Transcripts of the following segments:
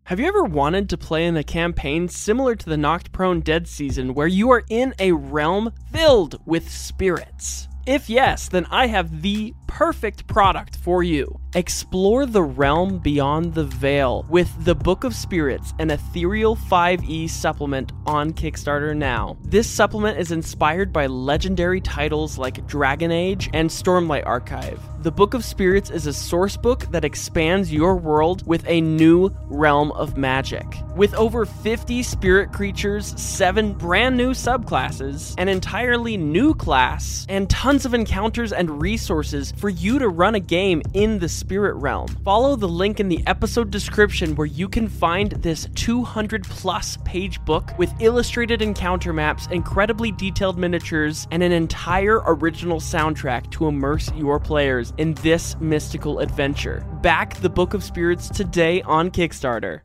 Have you ever wanted to play in a campaign similar to the Knocked Prone Dead season where you are in a realm filled with spirits? If yes, then I have the perfect product for you. Explore the realm beyond the veil with the Book of Spirits, an ethereal 5e supplement on Kickstarter now. This supplement is inspired by legendary titles like Dragon Age and Stormlight Archive. The Book of Spirits is a source book that expands your world with a new realm of magic. With over 50 spirit creatures, 7 brand new subclasses, an entirely new class, and tons of encounters and resources for you to run a game in the spirit realm. Follow the link in the episode description where you can find this 200 plus page book with illustrated encounter maps, incredibly detailed miniatures, and an entire original soundtrack to immerse your players in this mystical adventure. Back the Book of Spirits today on Kickstarter.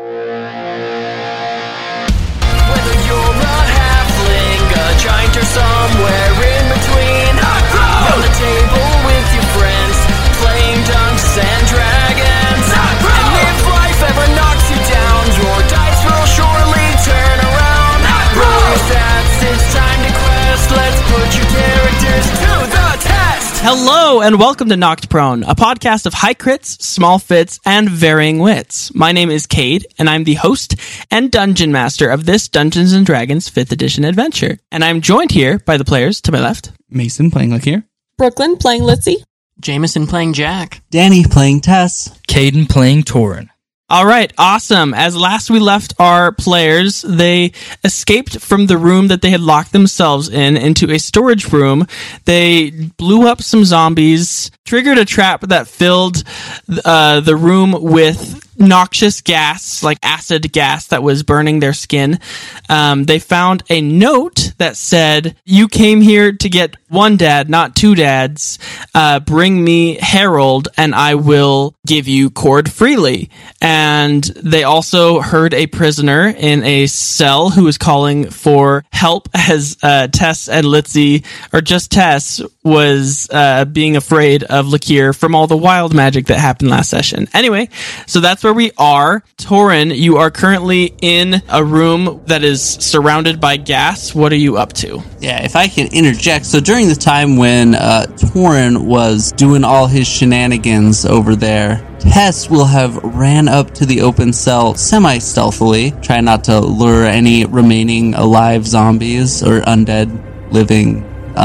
Whether you're a halfling, a giant, or somewhere in between, round the table with your friends, playing Dungeons and Dragons. And if life ever knocks you down, your dice will surely turn around. Roll your stats, it's time to quest. Let's put your characters to the test. Hello and welcome to Knocked Prone, a podcast of high crits, small fits, and varying wits. My name is Cade, and I'm the host and dungeon master of this Dungeons & Dragons 5th edition adventure. And I'm joined here by the players to my left. Mason playing Lakir. Brooklyn playing Litzy. Jameson playing Jack. Danny playing Tess. Caden playing Torin. All right, awesome. As last we left our players, they escaped from the room that they had locked themselves in into a storage room. They blew up some zombies, triggered a trap that filled the room with noxious gas, like acid gas that was burning their skin. They found a note that said, "You came here to get one dad, not two dads. Bring me Harold and I will give you cord freely." And they also heard a prisoner in a cell who was calling for help as Tess and Litzy, or just Tess, was being afraid of Lakir from all the wild magic that happened last session. Anyway, so that's where we are. Torin, you are currently in a room that is surrounded by gas. What are you up to? Yeah, if I can interject. So during the time when Torin was doing all his shenanigans over there, Tess will have ran up to the open cell semi-stealthily, trying not to lure any remaining alive zombies or undead living,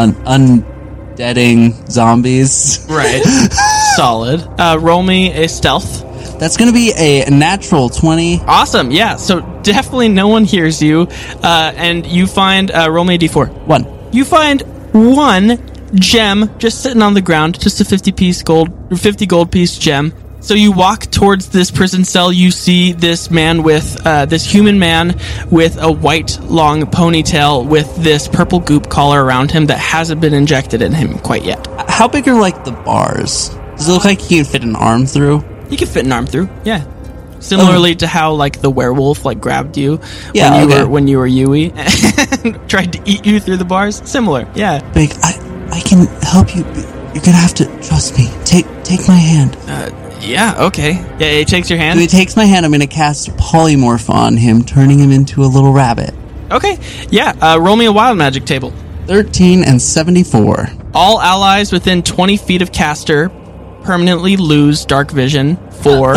undeading zombies. Right. Solid. Roll me a stealth. That's going to be a natural 20. Awesome. Yeah. So definitely no one hears you. And you find, roll me a d4. 1. You find one gem just sitting on the ground, just a 50 gold piece gem. So you walk towards this prison cell. You see this man with, this human man with a white long ponytail with this purple goop collar around him that hasn't been injected in him quite yet. How big are, like, the bars? Does it look like you can fit an arm through? You can fit an arm through, yeah. Similarly to how, like, the werewolf, like, grabbed you when you were Yui and tried to eat you through the bars. Similar, yeah. Big, I can help you. You're gonna have to trust me. Take my hand. Yeah, okay. Yeah, he takes your hand. When he takes my hand, I'm gonna cast polymorph on him, turning him into a little rabbit. Okay, yeah. Roll me a wild magic table. 13 and 74. All allies within 20 feet of caster permanently lose dark vision for...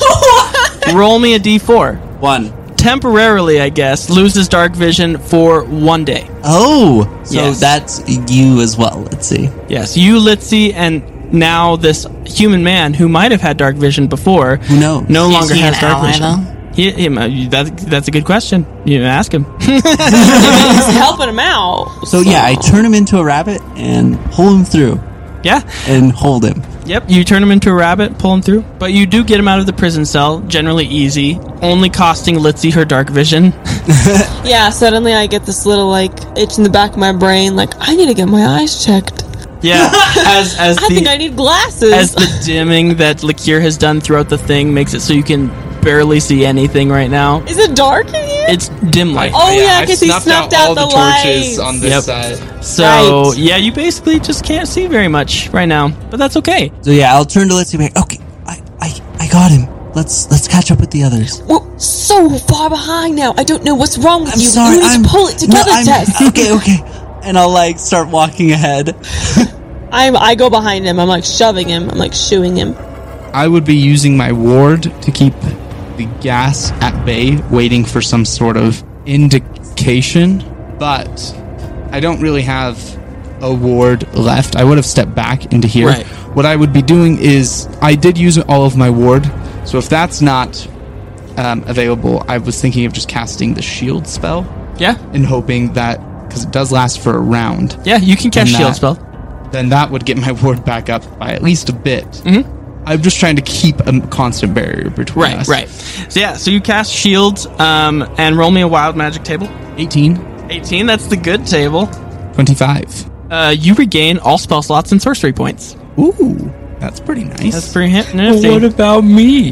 Roll me a d4. 1. Temporarily, I guess, loses dark vision for 1 day. Oh! So yes. That's you as well, let's see. Yes, you, Litzy, and now this human man who might have had dark vision before... Who knows? No longer has dark ally, vision. That's a good question. You ask him. He's helping him out. So yeah, I turn him into a rabbit and pull him through. Yeah. And hold him. Yep, you turn him into a rabbit, pull him through. But you do get him out of the prison cell, generally easy, only costing Litzy her dark vision. Yeah, suddenly I get this little, like, itch in the back of my brain, like, I need to get my eyes checked. Yeah, I think I need glasses. As the dimming that Lakir has done throughout the thing makes it so you can barely see anything right now. Is it dark in here? It's dim light. Oh yeah, because he snuffed out all the torches lights on this side. So, right. Yeah, you basically just can't see very much right now, but that's okay. So yeah, I'll turn to Litzy and be like, okay, I got him. let's catch up with the others. We're so far behind now. I don't know what's wrong with I'm you. sorry. You need to pull it together, Tess. Okay. And I'll like start walking ahead. I go behind him. I'm like shoving him. I'm like shooing him. I would be using my ward to keep the gas at bay, waiting for some sort of indication, but I don't really have a ward left. I would have stepped back into here. Right. What I would be doing is, I did use all of my ward, so if that's not available, I was thinking of just casting the shield spell Yeah. and hoping that, because it does last for a round, Yeah, you can cast And shield that- spell. then that would get my ward back up by at least a bit. Mm-hmm. I'm just trying to keep a constant barrier between us. Right. So you cast shields and roll me a wild magic table. 18, 18, that's the good table. 25. You regain all spell slots and sorcery points. Ooh, that's pretty nice. That's pretty nifty. What about me?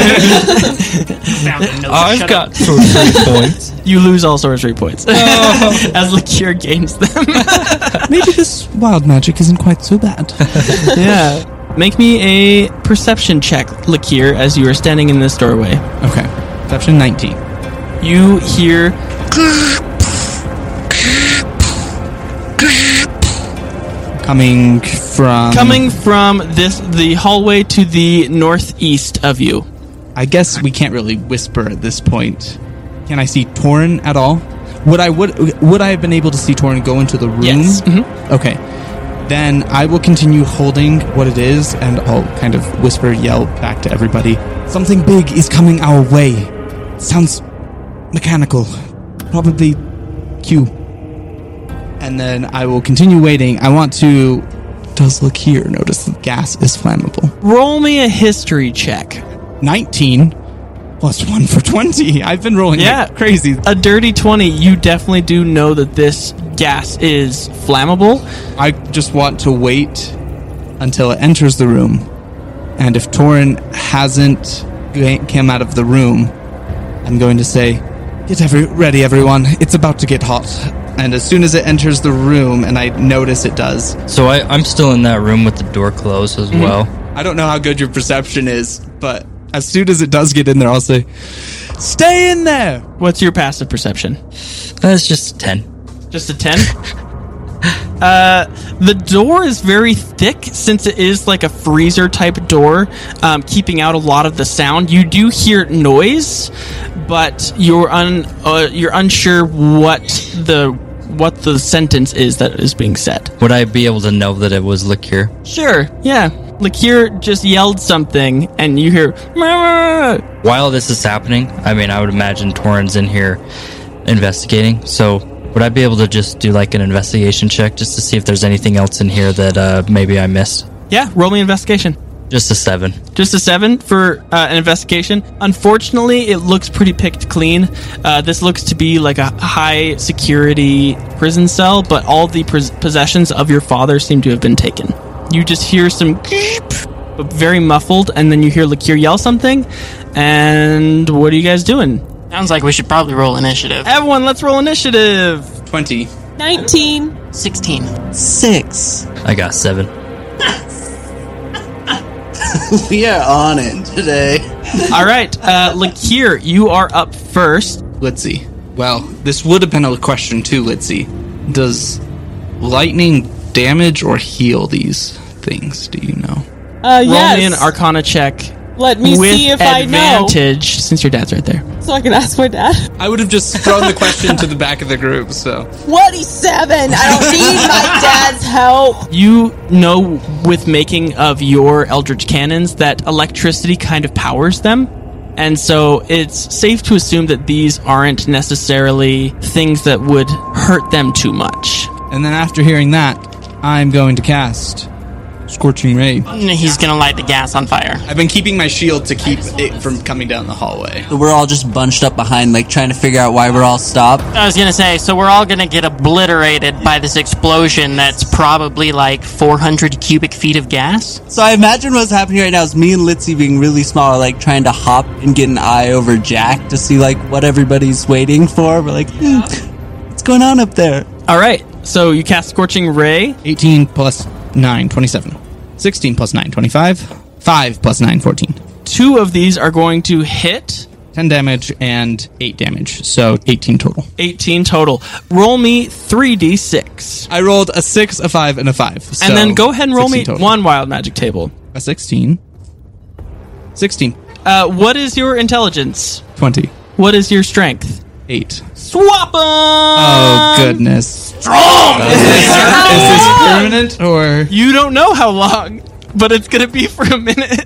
I've got sorcery points. You lose all sorcery points as Lakir gains them. Maybe this wild magic isn't quite so bad. Yeah. Make me a perception check, Lakir, as you are standing in this doorway. Okay. Perception 19. You hear Coming from the hallway to the northeast of you. I guess we can't really whisper at this point. Can I see Torin at all? Would I have been able to see Torin go into the room? Yes. Okay. Then I will continue holding what it is, and I'll kind of yell back to everybody. Something big is coming our way. Sounds mechanical. Probably Q. And then I will continue waiting. I want to... Does Lakir notice the gas is flammable? Roll me a history check. 19 plus 1 for 20. I've been rolling like crazy. A dirty 20. You definitely do know that this gas is flammable. I just want to wait until it enters the room. And if Torin hasn't come out of the room, I'm going to say, get ready, everyone. It's about to get hot. And as soon as it enters the room, and I notice it does. So I'm still in that room with the door closed as well. I don't know how good your perception is, but as soon as it does get in there, I'll say, stay in there! What's your passive perception? That's just 10. Just a 10? The door is very thick since it is like a freezer type door, keeping out a lot of the sound. You do hear noise, but you're unsure what the sentence is that is being said. Would I be able to know that it was Lakir? Sure, yeah. Lakir just yelled something, and you hear, "Mama!" While this is happening, I mean, I would imagine Torin's in here investigating, so would I be able to just do like an investigation check just to see if there's anything else in here that maybe I missed? Yeah, roll me investigation. Just a 7. Just a 7 for an investigation. Unfortunately, it looks pretty picked clean. This looks to be like a high security prison cell, but all the possessions of your father seem to have been taken. You just hear some but very muffled, and then you hear Lakir yell something. And what are you guys doing? Sounds like we should probably roll initiative. Everyone, let's roll initiative. 20. 19. 16. 6. I got 7. We are on it today. All right, Lakir, you are up first. Let's see. Well, this would have been a question too, let's see. Does lightning damage or heal these things, do you know? Roll Yes. me an Arcana check. Let me with see if I know. advantage, since your dad's right there. So I can ask my dad. I would have just thrown the question to the back of the group, so... 27! I don't need my dad's help! You know, with making of your Eldritch Cannons, that electricity kind of powers them. And so it's safe to assume that these aren't necessarily things that would hurt them too much. And then after hearing that, I'm going to cast Scorching Ray. He's gonna light the gas on fire. I've been keeping my shield to keep it from coming down the hallway. So we're all just bunched up behind, like, trying to figure out why we're all stopped. I was gonna say, so we're all gonna get obliterated by this explosion that's probably like 400 cubic feet of gas. So I imagine what's happening right now is me and Litzy being really small, like, trying to hop and get an eye over Jack to see, like, what everybody's waiting for. We're like, what's going on up there? All right, so you cast Scorching Ray. 18 plus 9, 27. 16 plus 9, 25. 5 plus 9, 14. 2 of these are going to hit. 10 damage and 8 damage, so 18 total. 18 total. Roll me 3d6. I rolled a 6, a 5, and a 5. So And then go ahead and roll me 16 total. 1 wild magic table. A 16. 16. What is your intelligence? 20. What is your strength? 8. Swap 'em! Oh, goodness. Strong! Is this permanent, or...? You don't know how long, but it's going to be for a minute.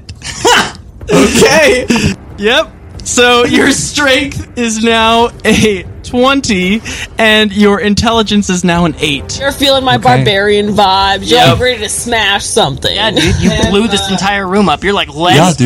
Okay. Yep. So your strength is now a 20, and your intelligence is now an 8. You're feeling my barbarian vibes. You're like ready to smash something. Yeah, dude, you blew this entire room up. You're like, let's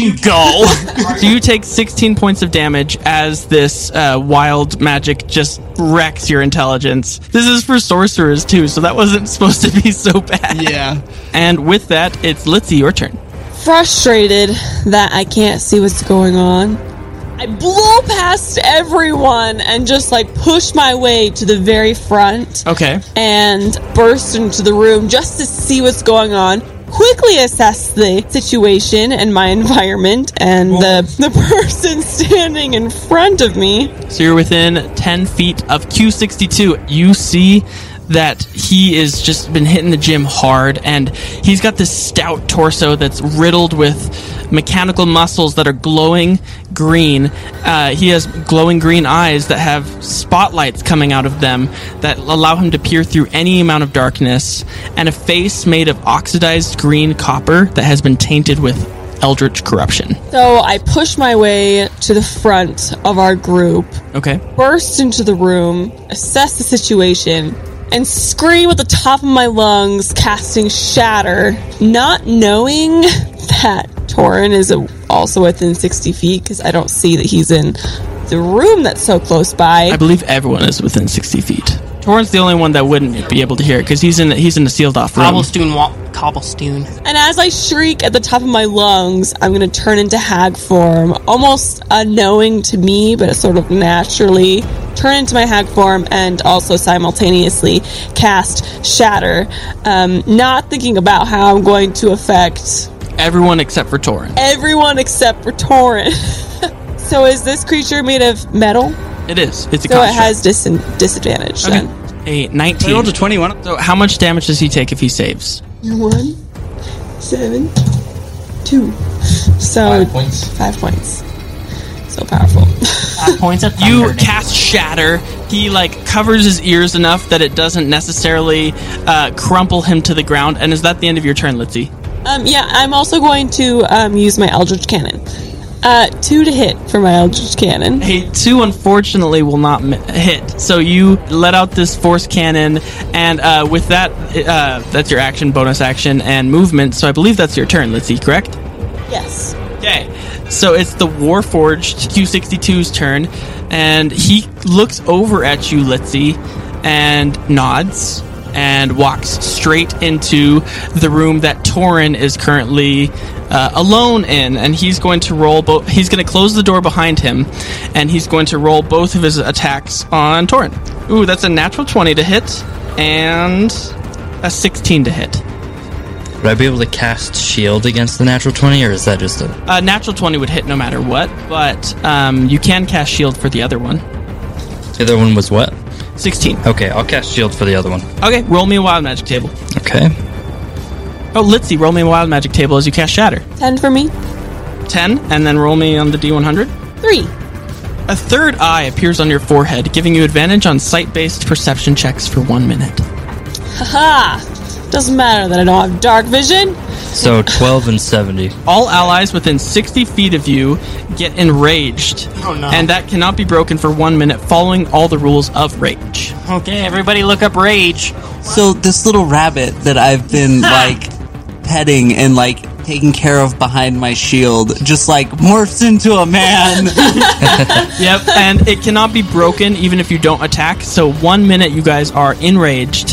go. So you take 16 points of damage as this wild magic just wrecks your intelligence. This is for sorcerers, too, so that wasn't supposed to be so bad. Yeah. And with that, it's Litzy, your turn. Frustrated that I can't see what's going on, I blow past everyone and just like push my way to the very front. Okay. And burst into the room just to see what's going on. Quickly assess the situation and my environment and the person standing in front of me. So you're within 10 feet of Q62. You see that he is just been hitting the gym hard, and he's got this stout torso that's riddled with mechanical muscles that are glowing green. He has glowing green eyes that have spotlights coming out of them that allow him to peer through any amount of darkness, and a face made of oxidized green copper that has been tainted with eldritch corruption. So I push my way to the front of our group, Okay. burst into the room, assess the situation, and scream at the top of my lungs, casting Shatter, not knowing that Torin is also within 60 feet, because I don't see that he's in the room that's so close by. I believe everyone is within 60 feet. Torin's the only one that wouldn't be able to hear it, because he's in a sealed off room. Cobblestone. And as I shriek at the top of my lungs, I'm going to turn into hag form, almost unknowing to me, but sort of naturally turn into my hag form and also simultaneously cast Shatter, not thinking about how I'm going to affect Everyone except for Torin. everyone except for Torin. So is this creature made of metal? It is. It's a So it construct. has disadvantage Okay. then. A I 19. rolled a 21. So how much damage does he take if he saves? 1, 7, 2. So 5 points. So powerful. 5 points of You thunder. cast Shatter. He covers his ears enough that it doesn't necessarily crumple him to the ground. And is that the end of your turn, Litzy? Yeah, I'm also going to use my Eldritch Cannon. 2 to hit for my Eldritch Cannon. A 2 unfortunately will not hit. So you let out this force cannon, and with that, that's your action, bonus action, and movement. So I believe that's your turn, Litzy, correct? Yes. Okay, so it's the Warforged Q62's turn, and he looks over at you, Litzy, and nods, and walks straight into the room that Torin is currently alone in, and he's going to roll he's going to close the door behind him, and he's going to roll both of his attacks on Torin. Ooh, that's a natural 20 to hit, and a 16 to hit. Would I be able to cast shield against the natural 20, or is that just a... Natural 20 would hit no matter what, but you can cast shield for the other one. The other one was what? 16. Okay, I'll cast shield for the other one. Okay, roll me a wild magic table. Okay. Oh, Litzy, roll me a wild magic table as you cast Shatter. 10 for me. 10, and then roll me on the D100. 3. A third eye appears on your forehead, giving you advantage on sight-based perception checks for 1 minute. Haha! Doesn't matter that I don't have dark vision. So 12 and 70. All allies within 60 feet of you get enraged, and that cannot be broken for 1 minute, following all the rules of rage. Okay, everybody look up Rage. So this little rabbit that I've been petting and taking care of behind my shield just morphs into a man. Yep, and it cannot be broken even if you don't attack, so 1 minute you guys are enraged.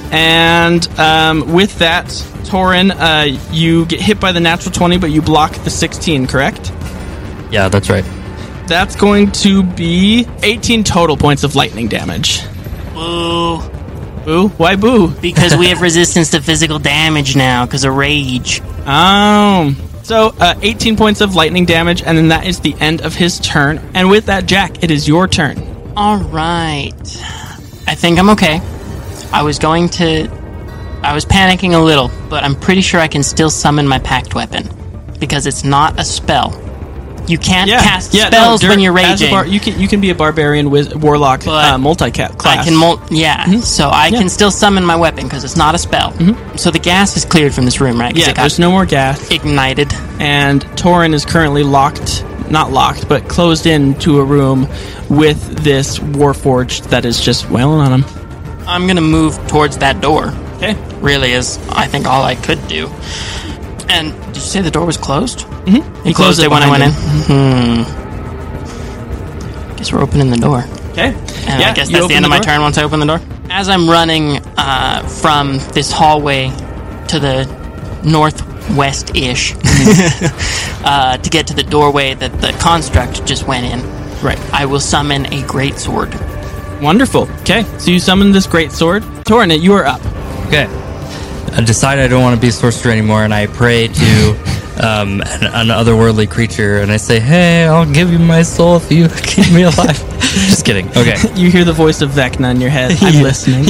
And with that, Torin, you get hit by the natural 20, but you block the 16, correct? Yeah, that's right. That's going to be 18 total points of lightning damage. Boo. Boo? Why boo? Because we have resistance to physical damage now, because of Rage. Oh. So 18 points of lightning damage, and then that is the end of his turn. And with that, Jack, it is your turn. All right. I think I'm okay. I was panicking a little, but I'm pretty sure I can still summon my packed weapon because it's not a spell. You can't cast spells when you're raging. You can be a barbarian, warlock, multi-class. I can so I can still summon my weapon because it's not a spell. So the gas is cleared from this room, right? Yeah, there's no more gas. Ignited. And Torin is currently not locked, but closed into a room with this Warforged that is just wailing on him. I'm going to move towards that door. Okay. Really is, I think, all I could do. And did you say the door was closed? Mm-hmm. You closed it when I went in? Guess we're opening the door. Okay. And I guess that's the end of my turn once I open the door. As I'm running from this hallway to the northwest-ish to get to the doorway that the construct just went in, right, I will summon a greatsword. Wonderful. Okay, so you summon this greatsword. Torin, you are up. Okay. I decide I don't want to be a sorcerer anymore, and I pray to an otherworldly creature, and I say, "Hey, I'll give you my soul if you keep me alive." Just kidding. Okay. You hear the voice of Vecna in your head. I'm listening.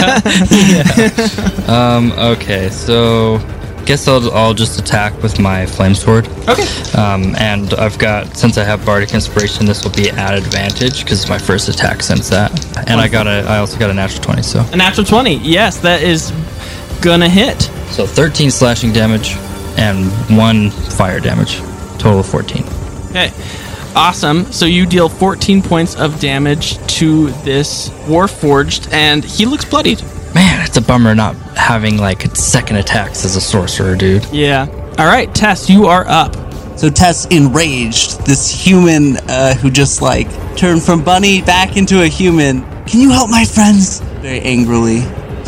Okay, so guess I'll just attack with my flame sword. Okay. And I've got, since I have bardic inspiration, this will be at advantage because it's my first attack since that. And I also got a natural 20. So a natural 20. Yes, that is gonna hit. So 13 slashing damage and 1 fire damage. Total of 14. Okay. Awesome. So you deal 14 points of damage to this Warforged, and he looks bloodied. Man, it's a bummer not having like second attacks as a sorcerer, dude. Yeah. All right, Tess, you are up. So Tess, enraged, this human who just turned from bunny back into a human. Can you help my friends? Very angrily.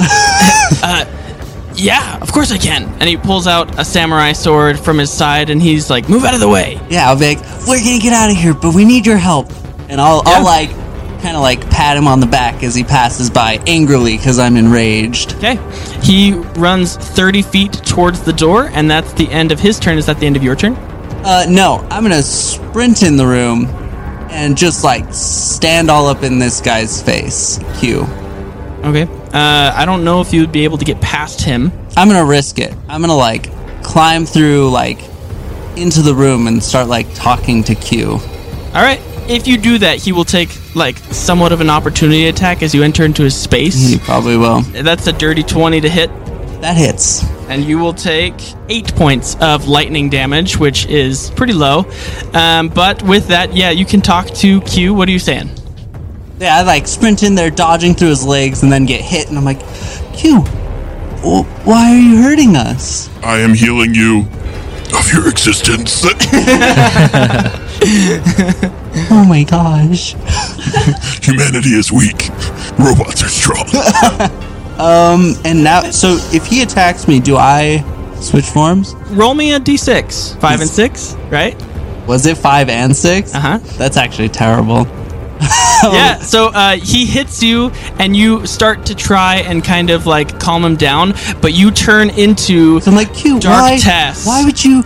Yeah, of course I can. And he pulls out a samurai sword from his side, and he's like, "Move out of the way." Yeah, I'll be like, "We're gonna get out of here, but we need your help." And I'll kind of pat him on the back as he passes by angrily because I'm enraged. Okay. He runs 30 feet towards the door, and that's the end of his turn. Is that the end of your turn? No. I'm gonna sprint in the room and just stand all up in this guy's face. Q. Okay. I don't know if you would be able to get past him. I'm gonna risk it. I'm gonna climb through into the room and start talking to Q. All right. If you do that, he will take somewhat of an opportunity attack as you enter into his space. He probably will. That's a dirty 20 to hit. That hits. And you will take 8 points of lightning damage, which is pretty low. But with that, you can talk to Q. What are you saying? Yeah, I sprint in there, dodging through his legs, and then get hit, and I'm like, Q, why are you hurting us? I am healing you of your existence. Oh my gosh. Humanity is weak. Robots are strong. And now, so if he attacks me, do I switch forms? Roll me a d6. 5 and 6, right? Was it 5 and 6? Uh-huh. That's actually terrible. Yeah, so he hits you, and you start to try and kind of calm him down, but you turn into so I'm like, Q, Dark Tess. Why would you?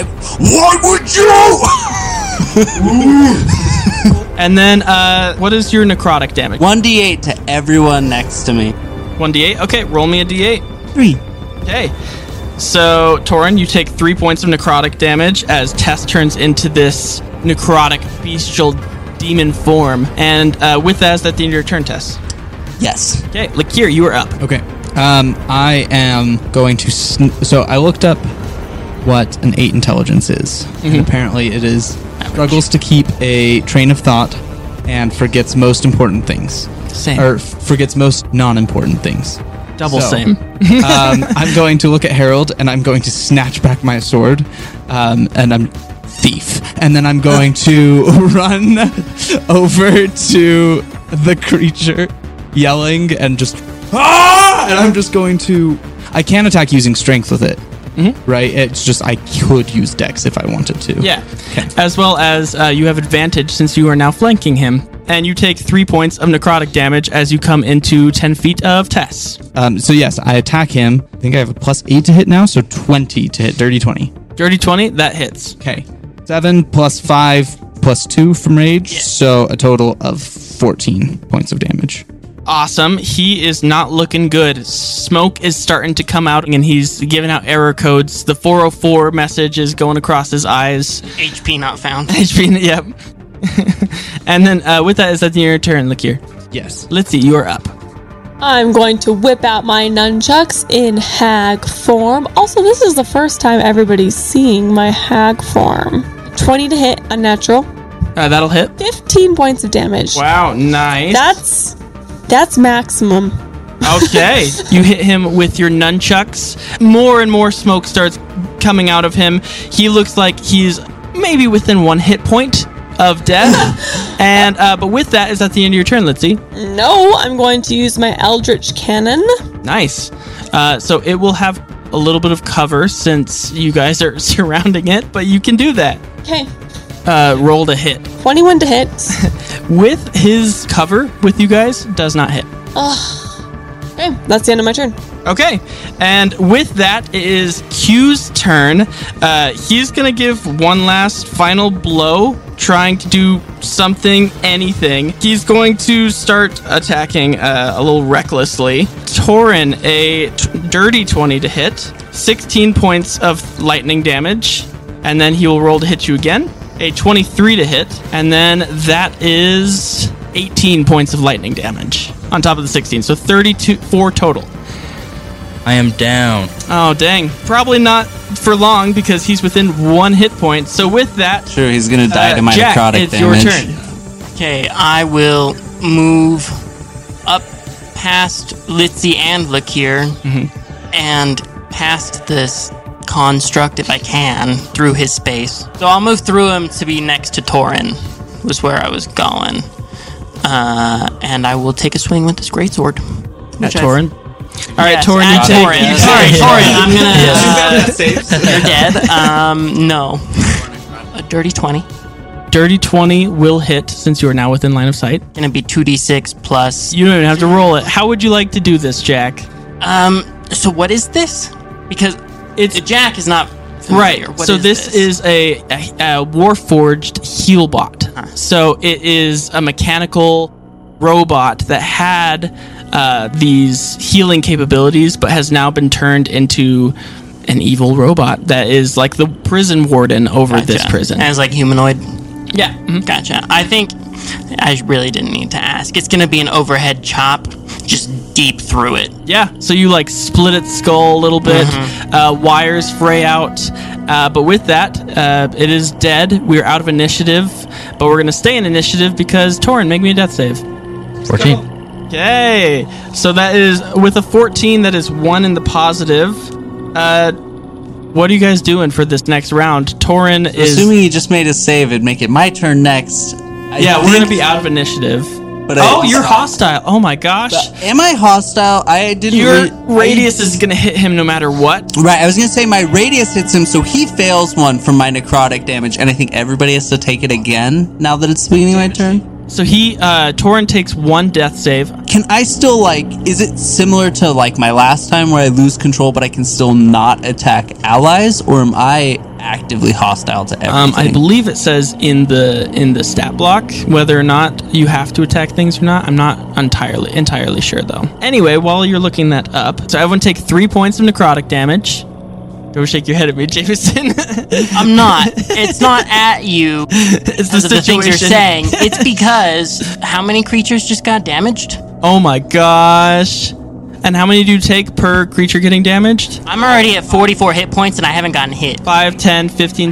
And then, what is your necrotic damage? 1d8 to everyone next to me. 1d8? Okay, roll me a d8. 3. Okay. So, Torin, you take 3 points of necrotic damage as Tess turns into this necrotic bestial demon form. And with that, is that the end of your turn, Tess? Yes. Okay, Lakir, you are up. Okay. I am going to... so I looked up what an 8 intelligence is. And apparently it is... struggles to keep a train of thought and forgets most important things. Same. Or forgets most non-important things. Double So, same. I'm going to look at Harold, and I'm going to snatch back my sword, and I'm thief. And then I'm going to run over to the creature, yelling, and just... Ah! And I'm just going to... I can attack using strength with it. Right? It's just I could use Dex if I wanted to. Yeah. Okay. As well as you have advantage since you are now flanking him. And you take 3 points of necrotic damage as you come into 10 feet of Tess. So yes, I attack him. I think I have a +8 to hit now, so 20 to hit. Dirty 20. Dirty 20, that hits. Okay. 7 plus 5 plus 2 from rage, so a total of 14 points of damage. Awesome. He is not looking good. Smoke is starting to come out, and he's giving out error codes. The 404 message is going across his eyes. HP not found. HP, yep. And then with that, is that your turn, Lakir? Yes. Litzy, you are up. I'm going to whip out my nunchucks in hag form. Also, this is the first time everybody's seeing my hag form. 20 to hit, unnatural. That'll hit. 15 points of damage. Wow, nice. That's maximum. Okay. You hit him with your nunchucks. More and more smoke starts coming out of him. He looks like he's maybe within 1 hit point of death. And but with that, is that the end of your turn, Litzy? No, I'm going to use my Eldritch Cannon. Nice. So it will have a little bit of cover since you guys are surrounding it, but you can do that. Okay. Roll to hit. 21 to hit. With his cover with you guys, does not hit. Okay, that's the end of my turn. Okay, and with that, it is Q's turn. He's going to give one last final blow, trying to do something, anything. He's going to start attacking a little recklessly. Torin, a dirty 20 to hit, 16 points of lightning damage, and then he will roll to hit you again. A 23 to hit, and then that is 18 points of lightning damage on top of the 16, so 4 total. I am down. Oh, dang. Probably not for long because he's within 1 hit point. So with that, Sure, he's gonna die to my Jack, necrotic it's damage. your turn. Okay, I will move up past Litzy and Lakir and past this construct if I can through his space. So I'll move through him to be next to Torin, was where I was going. And I will take a swing with this greatsword. At Torin. All right, Yes, Torin, you at take. Torin. Sorry, Torin, I'm gonna. Saves. You're dead. No. A dirty 20. Dirty 20 will hit since you are now within line of sight. Gonna be 2d6 plus. You don't even have to roll it. How would you like to do this, Jack? So what is this? Because It's Jack is not familiar. right. What So this is a Warforged heal bot. So it is a mechanical robot that had these healing capabilities, but has now been turned into an evil robot that is like the prison warden over this prison. And it's like humanoid. Yeah. Gotcha. I think I really didn't need to ask. It's gonna be an overhead chop, just deep through it. Yeah, so you like split its skull a little bit, wires fray out, but with that, it is dead. We're out of initiative, but we're going to stay in initiative because Torin, make me a death save. 14. Okay, so that is, with a 14, that is 1 in the positive. What are you guys doing for this next round? Torin is... Assuming he just made a save, it'd make it my turn next. Yeah, we're going to be out of initiative. But You're hostile. Oh my gosh. Am I hostile? I didn't. Your radius is going to hit him no matter what. Right, I was gonna say my radius hits him, so he fails one from my necrotic damage, and I think everybody has to take it again now that it's the beginning of my turn. So Torin takes 1 death save. Can I still, is it similar to, my last time where I lose control but I can still not attack allies, or am I actively hostile to everything? I believe it says in the stat block whether or not you have to attack things or not. I'm not entirely sure, though. Anyway, while you're looking that up, so everyone take 3 points of necrotic damage. Don't shake your head at me, Jameson. I'm not. It's not at you. It's the Because of the things you're situation. saying. It's because how many creatures just got damaged? Oh my gosh. And how many do you take per creature getting damaged? I'm already at 44 hit points and I haven't gotten hit. 5, 10, 15,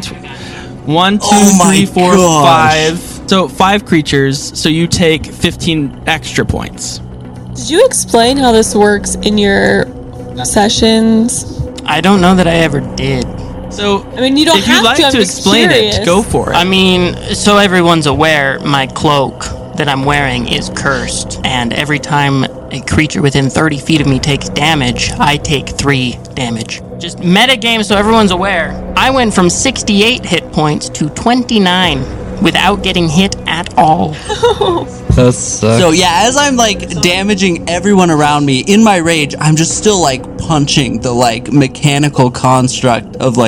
1, 2, Oh my 3, 4, gosh. 5. So 5 creatures, so you take 15 extra points. Did you explain how this works in your sessions? I don't know that I ever did. So, I mean, you don't if you'd have like to. I'm to just explain curious. it, go for it. I mean, so everyone's aware, my cloak that I'm wearing is cursed, and every time a creature within 30 feet of me takes damage, I take 3 damage. Just metagame so everyone's aware. I went from 68 hit points to 29 without getting hit at all. That sucks. So yeah, as I'm damaging everyone around me in my rage, I'm just still punching the mechanical construct of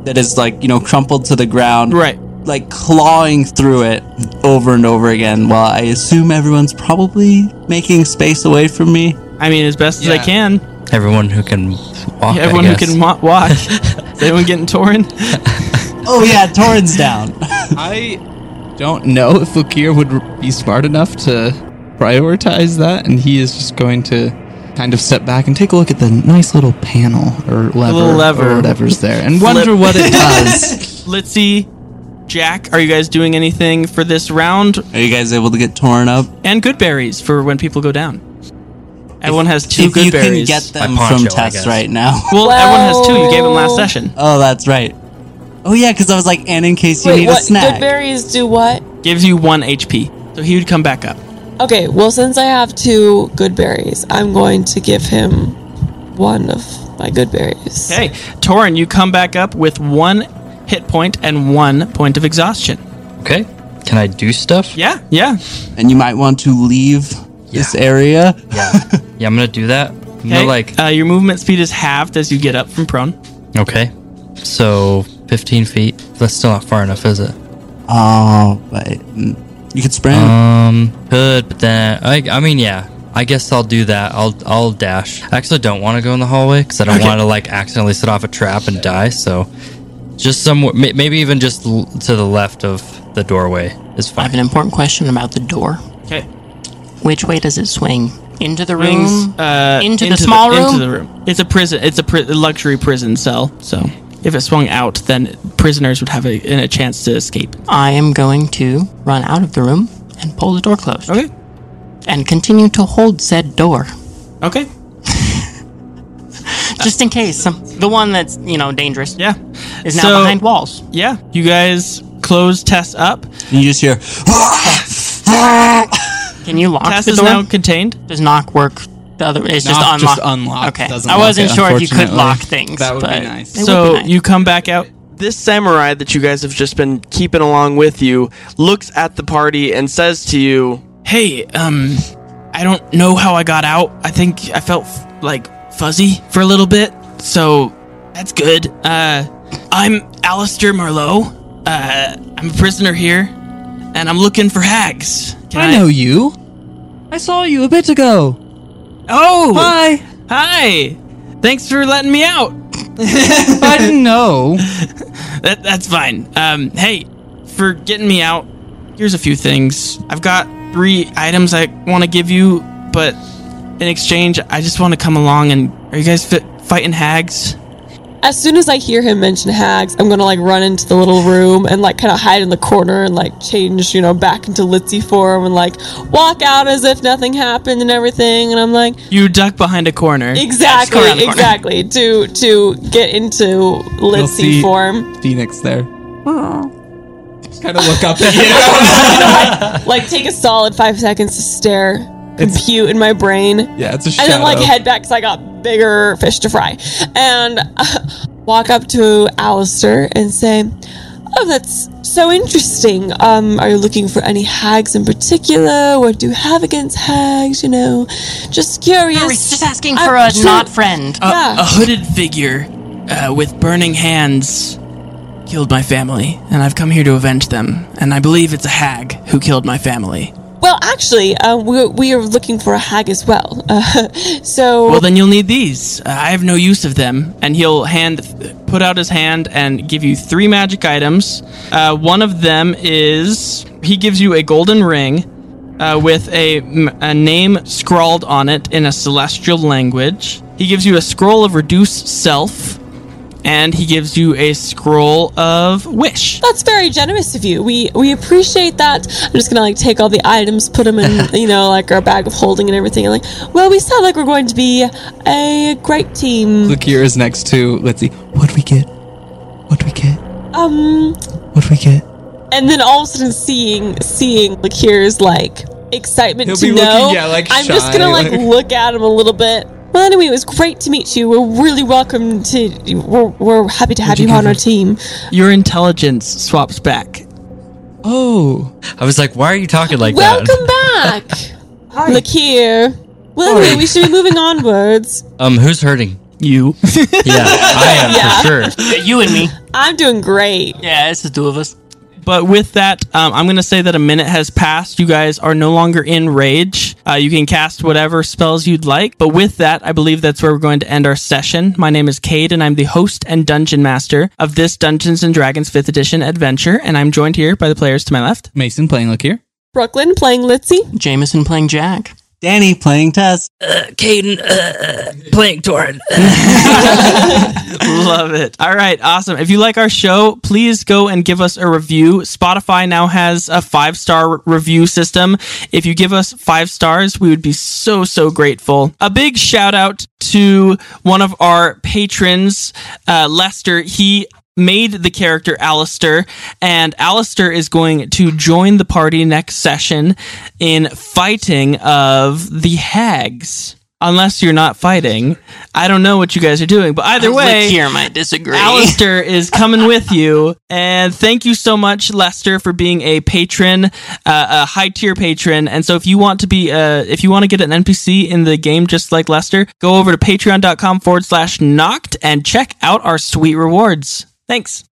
that is like, crumpled to the ground. Right. Like clawing through it over and over again while I assume everyone's probably making space away from me. I mean, as best as I can. Everyone who can walk. Everyone who can walk. Is anyone getting Torin? Oh yeah, Torin's down. I don't know if Lakir would be smart enough to prioritize that, and he is just going to kind of step back and take a look at the nice little panel or lever, or whatever's there, and wonder what it does. Let's see. Jack, are you guys doing anything for this round? Are you guys able to get Torin up? And good berries for when people go down. Everyone has 2 good berries. If you can get them from Tess right now. Well, everyone has 2. You gave them last session. Oh, that's right. Oh, yeah, because I was like, and in case you need a snack. Good berries do what? Gives you 1 HP. So he would come back up. Okay, well, since I have 2 good berries, I'm going to give him 1 of my good berries. Okay, Torin, you come back up with 1 hit point and 1 point of exhaustion. Okay. Can I do stuff? Yeah. And you might want to leave this area. Yeah, I'm going to do that. Okay. Your movement speed is halved as you get up from prone. Okay. So 15 feet. That's still not far enough, is it? Oh, but you could sprint. Could, but then I mean, yeah. I guess I'll do that. I'll dash. I actually don't want to go in the hallway because I don't want to accidentally set off a trap and die. So just somewhere, maybe even just to the left of the doorway is fine. I have an important question about the door. Okay. Which way does it swing? Into the room? Into the small room? Into the room. It's a prison. It's a luxury prison cell. So if it swung out, then prisoners would have a chance to escape. I am going to run out of the room and pull the door closed. Okay. And continue to hold said door. Okay. Just in case. The one that's, dangerous. Yeah. Is now behind walls. Yeah. You guys close Tess up. You just hear... Can you lock Tess the is door? now contained. Does knock work? The other it's just Knock unlock. just unlock. Okay. Doesn't I wasn't lock it, sure if you could unfortunately. lock things. That would be but nice. it would So be nice. you come back out. This samurai that you guys have just been keeping along with you looks at the party and says to you, "Hey, I don't know how I got out. I think I felt fuzzy for a little bit, so that's good. I'm Alistair Marlowe. I'm a prisoner here, and I'm looking for hags. I know you. I saw you a bit ago. Oh, Hi. Thanks for letting me out. I didn't know. That's fine. Hey, for getting me out, here's a few things. I've got 3 items I want to give you, but in exchange, I just want to come along and... Are you guys fighting hags? As soon as I hear him mention hags, I'm gonna run into the little room and kind of hide in the corner and change, back into Litzy form and walk out as if nothing happened and everything. And I'm like, You duck behind a corner. exactly, to get into Litzy form. Phoenix there. Just kind of look up at you. Take a solid 5 seconds to stare, compute in my brain. Yeah, it's a And shadow. then head back because I got bigger fish to fry. And walk up to Alistair and say, "Oh, that's so interesting. Are you looking for any hags in particular? What do you have against hags? Just curious." No, he's just asking for a not friend. Yeah. A hooded figure with burning hands killed my family, and I've come here to avenge them. And I believe it's a hag who killed my family. Well, actually, we are looking for a hag as well. Well, then you'll need these. I have no use of them. And he'll put out his hand and give you 3 magic items. One of them is... He gives you a golden ring with a name scrawled on it in a celestial language. He gives you a scroll of Reduce Self. And he gives you a scroll of Wish. That's very generous of you. We appreciate that. I'm just gonna take all the items, put them in our bag of holding and everything. And well, we sound like we're going to be a great team. Lakir is next to Litzy. What do we get? What do we get? What do we get? And then all of a sudden seeing Lakir's excitement He'll to be know. looking, I'm just shy, gonna look at him a little bit. Well, anyway, it was great to meet you. We're really welcome to. We're happy to have you on our team. Your intelligence swaps back. Oh. I was like, why are you talking like Welcome back, Lakir. Well, anyway, we should be moving onwards. that? Who's hurting? You. Yeah, I am for sure. Yeah, you and me. I'm doing great. Yeah, it's the two of us. But with that, I'm going to say that a minute has passed. You guys are no longer in rage. You can cast whatever spells you'd like. But with that, I believe that's where we're going to end our session. My name is Cade, and I'm the host and dungeon master of this Dungeons & Dragons 5th edition adventure. And I'm joined here by the players to my left. Mason playing Lakir. Brooklyn playing Litzy. Jameson playing Jack. Danny playing Tess. Caden playing Torin. Love it. All right, awesome. If you like our show, please go and give us a review. Spotify now has a 5-star review system. If you give us 5 stars, we would be so grateful. A big shout out to one of our patrons, Lester. He made the character Alistair, and Alistair is going to join the party next session in fighting of the hags. Unless you're not fighting. I don't know what you guys are doing, but either way, Here might disagree. Alistair is coming with you. And thank you so much, Lester, for being a patron, a high tier patron. And so if you want to be, if you want to get an NPC in the game just like Lester, go over to patreon.com/knocked and check out our sweet rewards. Thanks.